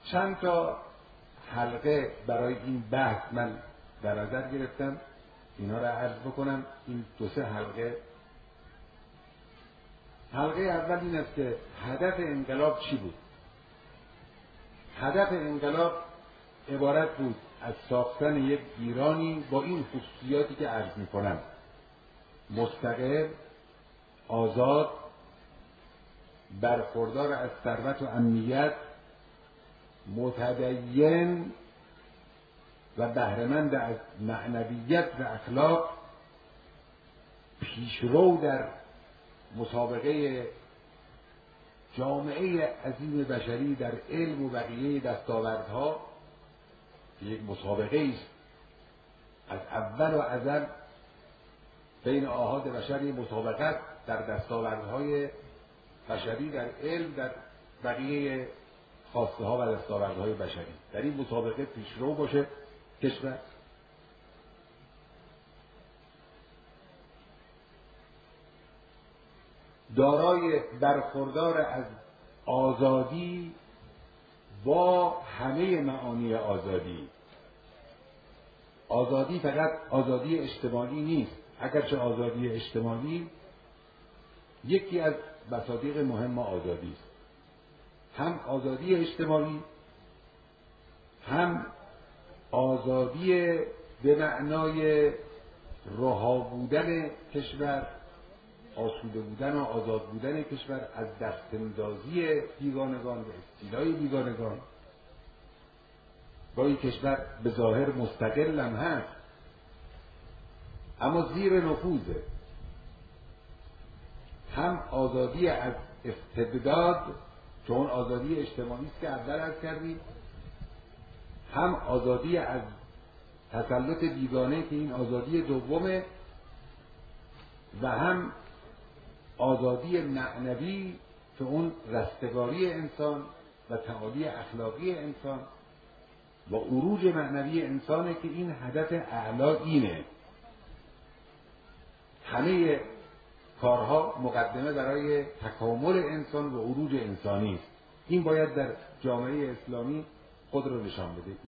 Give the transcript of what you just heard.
چند تا حلقه برای این بحث من در نظر گرفتم، اینا را عرض بکنم. این 2-3 حلقه. حلقه اول این است که هدف انقلاب چی بود؟ هدف انقلاب عبارت بود از ساختن یک ایرانی با این خصوصیاتی که عرض می‌کنم: مستقل، آزاد، برخوردار از ثروت و امنیت، متدین و بهره‌مند از معنویت و اخلاق، پیشرو در مسابقه جامعه عظیم بشری در علم و بقیه دستاوردها. یک مسابقه است از اول و ازل بین آحاد بشر، مسابقت در دستاوردهای بشری در علم، در بقیه خواسته ها و دستاوردهای بشری. در این مسابقه پیشرو باشه کشور. دارای برخوردار از آزادی با همه معانی آزادی. آزادی فقط آزادی اجتماعی نیست، اگرچه آزادی اجتماعی یکی از مصادیق مهم آزادی است. هم آزادی اجتماعی، هم آزادی به معنای رها بودن کشور، آسوده بودن و آزاد بودن کشور از دست‌اندازی بیگانگان و استیلای بیگانگان. گاهی کشور به ظاهر مستقل هم هست اما زیر نفوذه. هم آزادی از استبداد، چون آزادی اجتماعی است که اول عرض کردیم، هم آزادی از تسلط بیگانه که این آزادی دومه، و هم آزادی معنوی که اون رستگاری انسان و تعالی اخلاقی انسان و عروج معنوی انسانه که این هدف اعلا اینه. همه کارها مقدمه برای تکامل انسان و عروج انسانی است. این باید در جامعه اسلامی خود رو نشان بده.